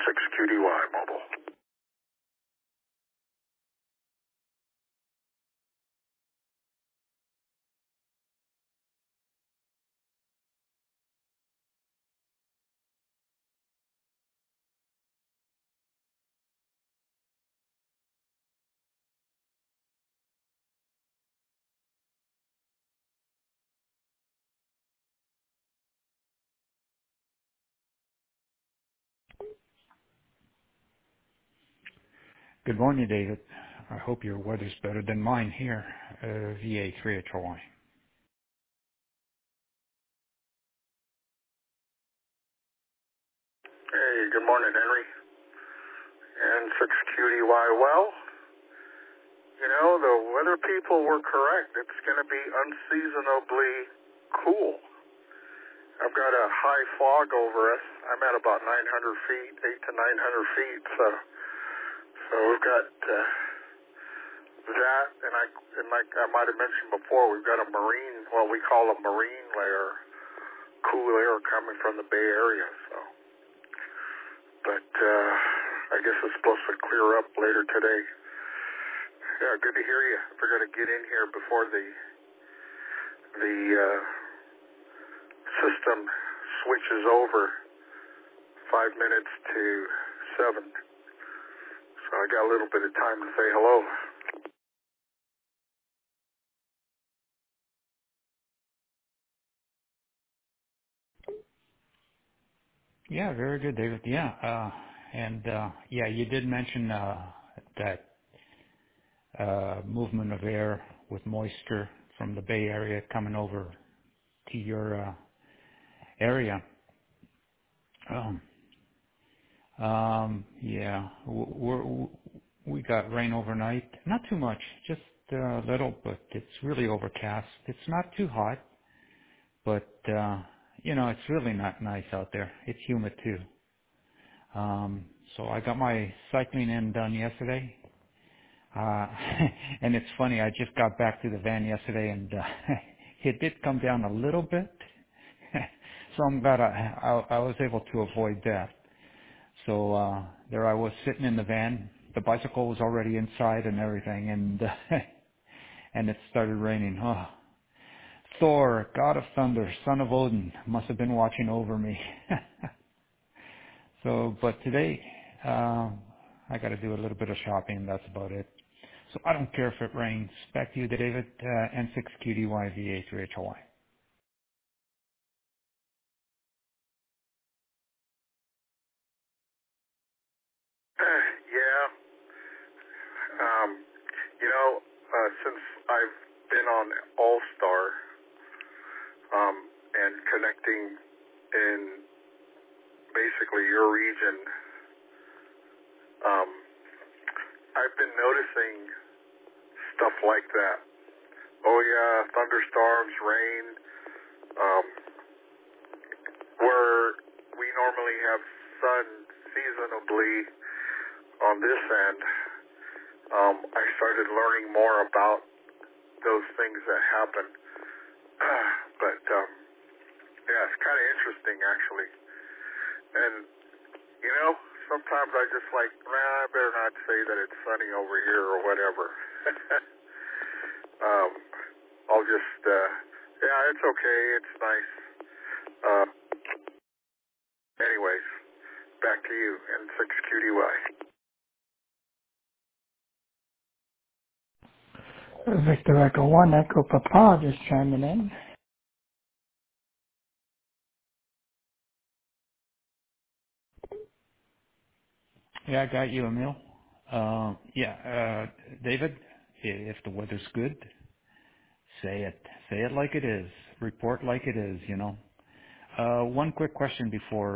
6QDY mobile. Good morning, David. I hope your weather's better than mine here, VA3HY. Hey, good morning, Henry. And 6QDY. Well, you know, the weather people were correct. It's going to be unseasonably cool. I've got a high fog over us. I'm at about 900 feet, 8 to 900 feet. So we've got that, and like I might have mentioned before, we've got a marine, what we call a marine layer, cool air coming from the Bay Area. But I guess it's supposed to clear up later today. Yeah, good to hear you. We're going to get in here before the system switches over 5 minutes to 7. So I got a little bit of time to say hello. Yeah, very good, David. Yeah, yeah, you did mention that movement of air with moisture from the Bay Area coming over to your area. Yeah, we got rain overnight. Not too much, just a little, but it's really overcast. It's not too hot, but you know, it's really not nice out there. It's humid too. So I got my cycling in done yesterday. Uh, and it's funny, I just got back to the van yesterday and it did come down a little bit. So I'm glad I was able to avoid that. So, there I was sitting in the van. The bicycle was already inside and everything and, and it started raining. Oh, Thor, God of Thunder, son of Odin, must have been watching over me. So, but today, I got to do a little bit of shopping. That's about it. So I don't care if it rains. Back to you, David. N6QDYVA3HY. Yeah, you know, since I've been on All-Star and connecting in basically your region, I've been noticing stuff like that. Oh yeah, thunderstorms, rain, um, where we normally have sun seasonably on this end. I started learning more about those things that happen. But yeah, it's kind of interesting actually. And you know, sometimes I just like, I better not say that it's sunny over here or whatever. I'll just, yeah, it's okay. It's nice. Anyways, back to you and 6QDY. Victor Echo 1, Echo Papa just chiming in. Yeah, I got you, Emil. David, if the weather's good, say it. Say it like it is. Report like it is, you know. One quick question before,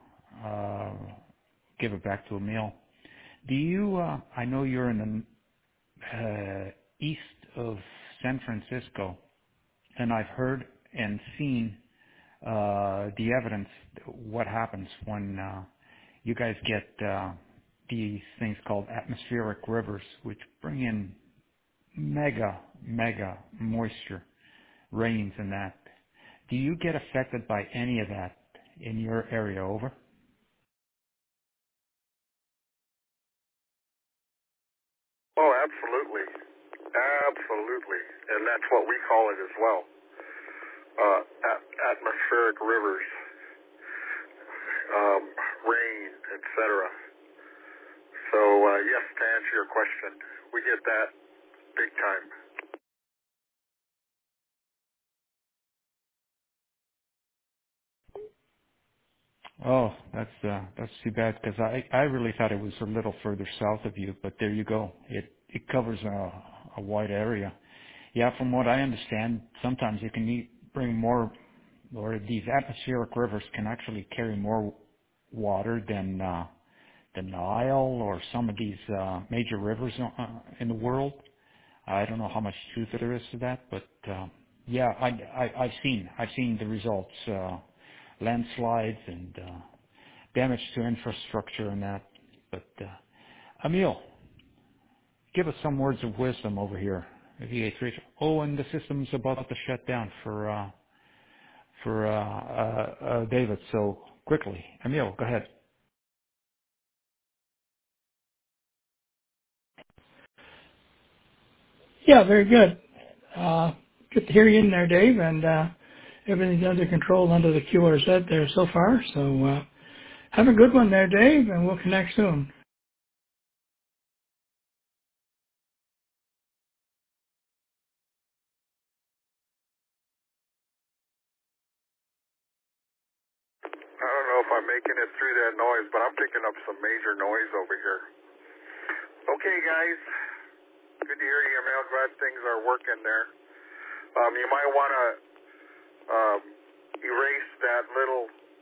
give it back to Emil. Do you, I know you're in the, east of San Francisco, and I've heard and seen the evidence, what happens when you guys get these things called atmospheric rivers, which bring in mega moisture, rains and that. Do you get affected by any of that in your area? Over? That's what we call it as well. Atmospheric rivers, rain, etc. So yes, to answer your question, we get that big time. Oh, that's too bad because I really thought it was a little further south of you, but there you go. It covers a wide area. Yeah, from what I understand, sometimes you can bring more, or these atmospheric rivers can actually carry more water than the Nile or some of these major rivers in the world. I don't know how much truth there is to that, but yeah, I've seen the results, landslides and damage to infrastructure and that. But Emil, give us some words of wisdom over here. VA3. Oh, and the system's about to shut down for David. So quickly, Emil, go ahead. Yeah, very good. Good to hear you in there, Dave, and everything's under control under the QRZ there so far. So have a good one there, Dave, and we'll connect soon. I don't know if I'm making it through that noise, but I'm picking up some major noise over here. Okay, guys. Good to hear you. I'm glad things are working there. You might want to erase that little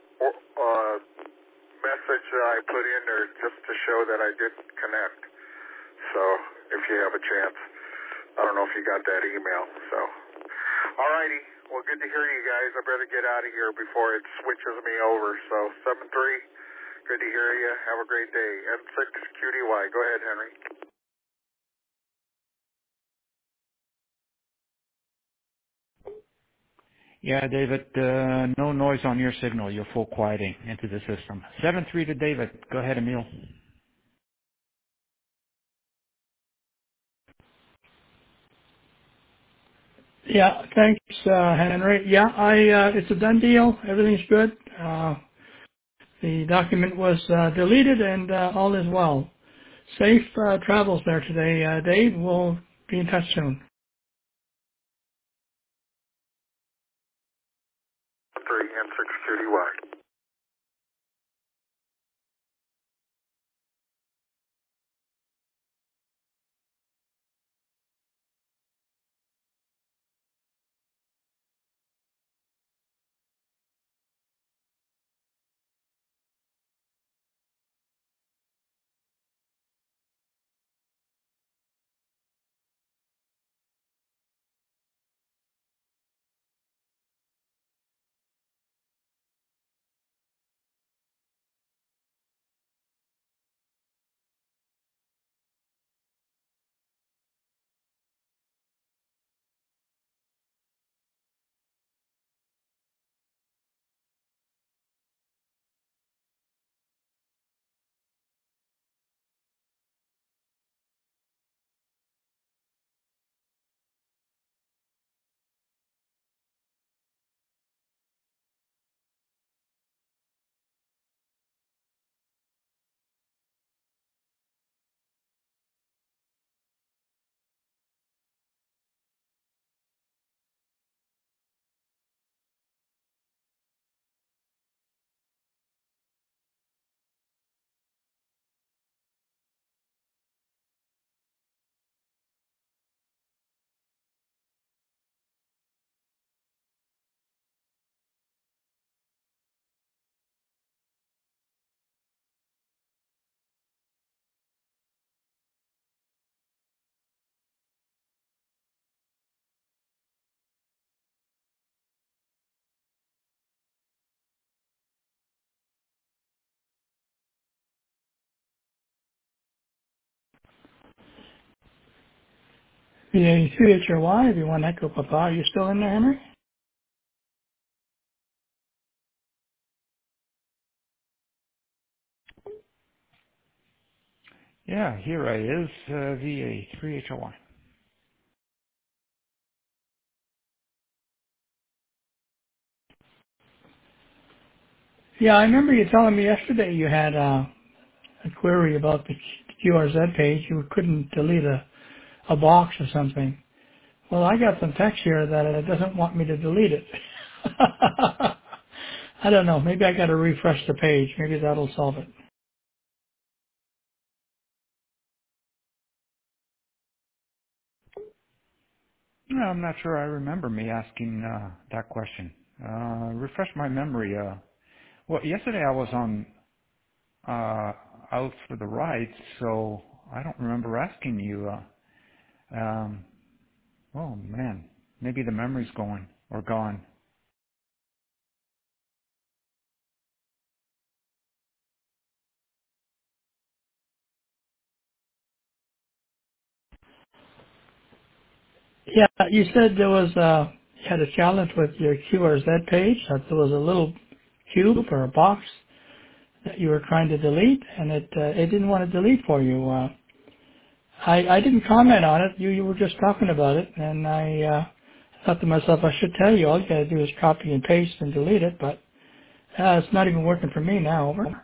message that I put in there just to show that I didn't connect. So if you have a chance. I don't know if you got that email. So, all righty. Well, good to hear you guys. I better get out of here before it switches me over. So 7-3, good to hear you. Have a great day. M6QDY. Go ahead, Henry. Yeah, David, no noise on your signal. You're full quieting into the system. 7-3 to David. Go ahead, Emil. Yeah, thanks, Henry. Yeah, it's a done deal. Everything's good. The document was deleted, and all is well. Safe travels there today, Dave. We'll be in touch soon. 3 M6QDY. VA3HRY, everyone, Echo Papa. Are you still in there, Henry? Yeah, here I is, VA3HOY. Yeah, I remember you telling me yesterday you had a query about the QRZ page. You couldn't delete a box or something. Well, I got some text here that it doesn't want me to delete it. I don't know. Maybe I got to refresh the page. Maybe that'll solve it. No, I'm not sure I remember me asking that question. Refresh my memory. Well, yesterday I was on out for the ride, so I don't remember asking you. Oh man, maybe the memory's going or gone. Yeah, you said there was you had a challenge with your QRZ page. That there was a little cube or a box that you were trying to delete, and it didn't want to delete for you. I didn't comment on it. You were just talking about it, and I thought to myself I should tell you. All you got to do is copy and paste and delete it, but it's not even working for me now. Over.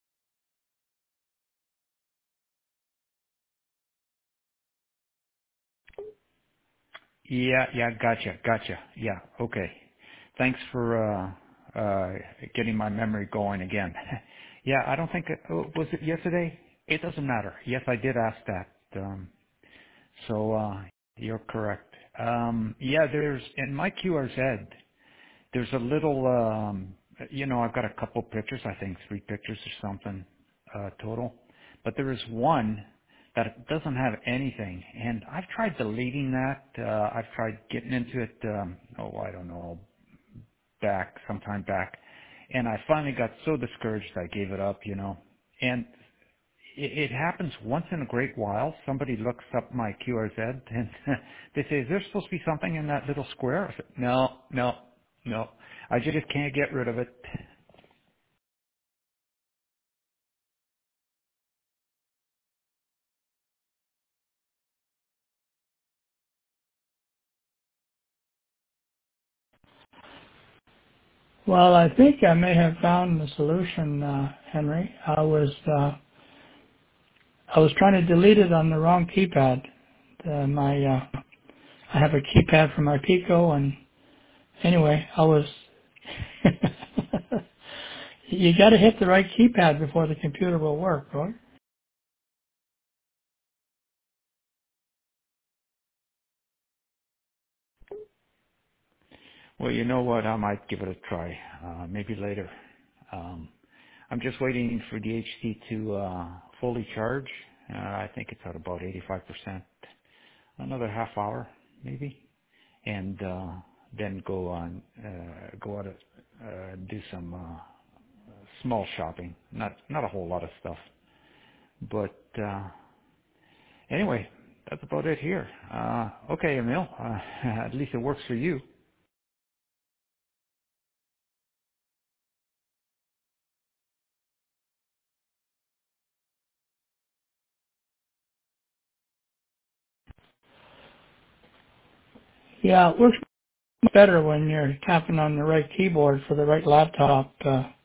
Yeah, gotcha. Yeah, okay. Thanks for getting my memory going again. Yeah, I don't think was it yesterday? It doesn't matter. Yes, I did ask that. So you're correct. Yeah, there's in my QRZ. There's a little, I've got a couple pictures, I think 3 pictures or something total. But there is one that doesn't have anything. And I've tried deleting that. I've tried getting into it, I don't know, sometime back. And I finally got so discouraged I gave it up. And it happens once in a great while. Somebody looks up my QRZ and they say, is there supposed to be something in that little square? I said, no. I just can't get rid of it. Well, I think I may have found the solution, Henry. I was trying to delete it on the wrong keypad. I have a keypad for my Pico, and anyway, I was. You got to hit the right keypad before the computer will work, right? Well, you know what? I might give it a try. Maybe later. Um, I'm just waiting for the HT to fully charge. I think it's at about 85%. Another half hour, maybe. And then go out and do some small shopping. Not a whole lot of stuff. But anyway, that's about it here. Okay, Emil. At least it works for you. Yeah, it works better when you're tapping on the right keyboard for the right laptop.